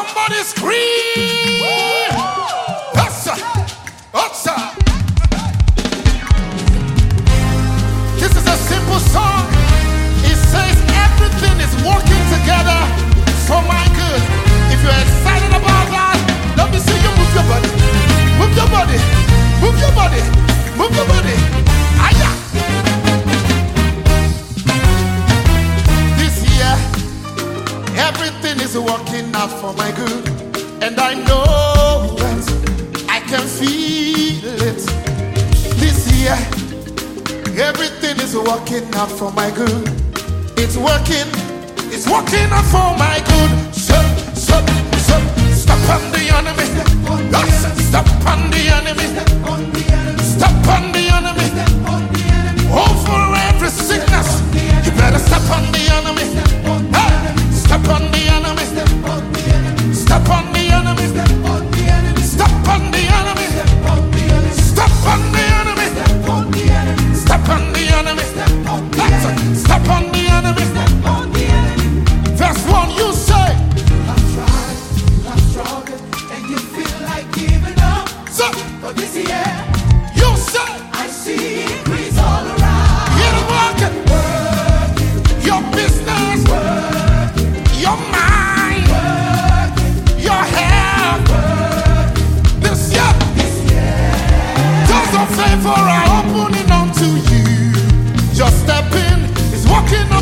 Somebody scream! Ossa! Ossa! This is a simple song. It says everything is working together for my good. If you're excited about that, let me see you move your body. Move your body. Move your body. Move your body. Aya! This year, everything is working out for my good. And I know it. I can feel it. This year, everything is working out for my good. It's working out for my good. Stop on the enemy. Stop on the enemy. Stop on the enemy. Over every sickness. You better stop on the enemy. Stop on the enemy. Stop on the enemy. Stop on the enemy. Stop on the enemy. Step on the enemy. Step on the enemy. Verse 1, you say, I've tried, I've struggled, and you feel like giving up. So, But this year, you say, I see increase all around. you're working, your business, your mind, your health. This year, doors of favor are opening unto you. Just step in, it's working